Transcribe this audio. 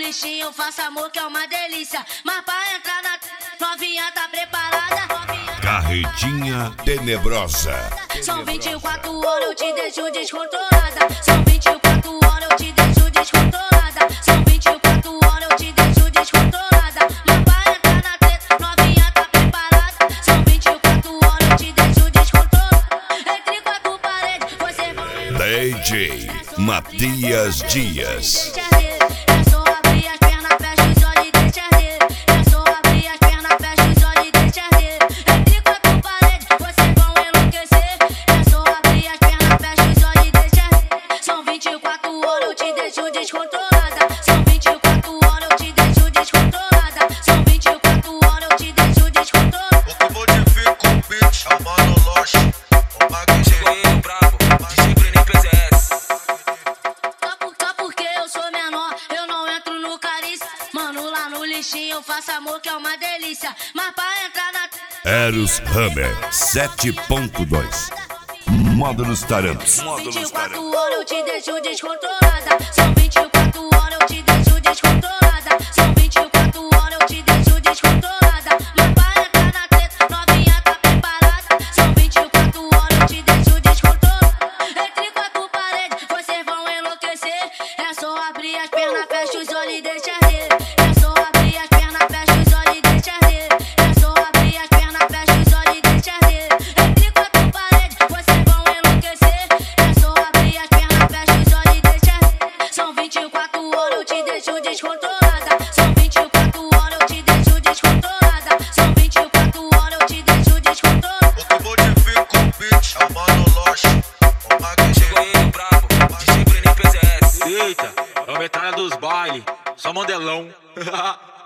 lixinho, faça amor que é uma delícia. Mas pra entrar na novinha tá preparada. Carretinha tenebrosa. São 24 horas, eu te deixo descontrolada. São 24 horas, eu te deixo descontrolada. São 24 horas, eu te deixo descontrolada. Mas pra entrar na treta, novinha tá preparada. São 24 horas, eu te deixo descontrolada. Entre quatro paredes, você vai DJ Matias Dias. É só abrir as pernas, fecha os olhos e deixa arder. É só abrir as pernas, fecha os olhos e deixa arder. Entre quatro paredes, vocês vão enlouquecer. É só abrir as pernas, fecha os olhos e deixa arder. São 24 horas, eu te deixo descontrolada. São 24 horas, eu te deixo descontrolada. São 24 horas, eu te deixo descontrolada. O que modifica o beat é o Mano Loche. O Magno chegou aí, o brabo, DJ Bruninho PZS. Só porque eu sou menor, eu não entro no cariz. Mano, lá no lixinho eu faço amor que é uma delícia. Mas pra entrar na Eros Hammer 7.2. Módulos Tarantos. 24 horas eu te deixo descontrolada. São 24 horas eu te deixo descontrolada. São 24 horas eu te deixo descontrolada. Mas pra entrar na treta, novinha tá preparada. São 24 horas eu te deixo descontrolada. Entre quatro paredes, vocês vão enlouquecer. É só abrir as pernas, fecha os olhos e deixa arder. É só abrir as pernas, fecha os olhos e deixa arder. É só abrir as pernas, fecha os olhos e deixa arder. Entre quatro paredes, vocês vão enlouquecer. É só abrir as pernas, fecha os olhos e deixa arder. São 24 horas, eu te deixo descontrolada. São 24 horas, eu te deixo descontrolada. São 24 horas, eu te deixo descontrolada. O que modifica o beat é o Mano Loche. O Magno chegou aí, o brabo, DJ Bruninho PZS. Eita, é o metralha dos baile, só modelão.